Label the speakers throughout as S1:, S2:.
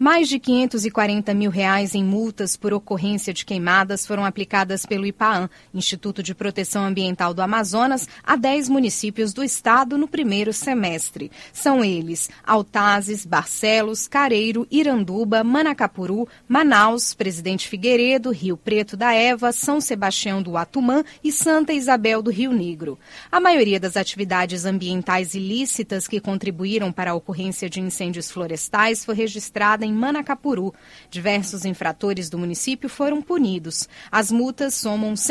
S1: Mais de R$540 mil em multas por ocorrência de queimadas foram aplicadas pelo IPAAM, Instituto de Proteção Ambiental do Amazonas, a 10 municípios do estado no primeiro semestre. São eles Altazes, Barcelos, Careiro, Iranduba, Manacapuru, Manaus, Presidente Figueiredo, Rio Preto da Eva, São Sebastião do Atumã e Santa Isabel do Rio Negro. A maioria das atividades ambientais ilícitas que contribuíram para a ocorrência de incêndios florestais foi registrada em Manacapuru. Diversos infratores do município foram punidos. As multas somam R$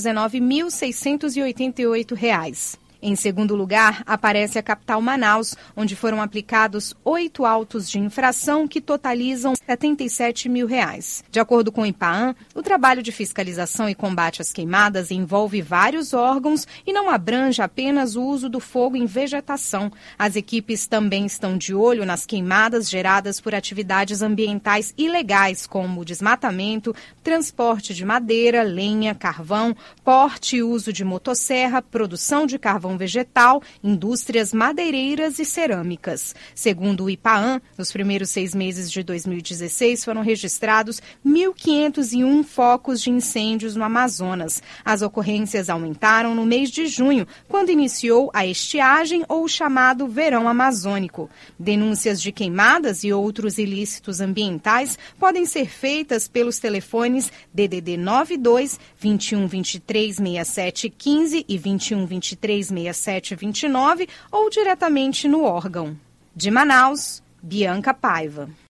S1: 119.688. Em segundo lugar, aparece a capital Manaus, onde foram aplicados 8 autos de infração que totalizam R$77 mil. De acordo com o IPAAM, o trabalho de fiscalização e combate às queimadas envolve vários órgãos e não abrange apenas o uso do fogo em vegetação. As equipes também estão de olho nas queimadas geradas por atividades ambientais ilegais, como desmatamento, transporte de madeira, lenha, carvão, porte e uso de motosserra, produção de carvão vegetal, indústrias madeireiras e cerâmicas. Segundo o IPAAM, nos primeiros 6 meses de 2016 foram registrados 1.501 focos de incêndios no Amazonas. As ocorrências aumentaram no mês de junho, quando iniciou a estiagem ou o chamado verão amazônico. Denúncias de queimadas e outros ilícitos ambientais podem ser feitas pelos telefones DDD 92 21 23 67 15 e 21 23 6729 ou diretamente no órgão. De Manaus, Bianca Paiva.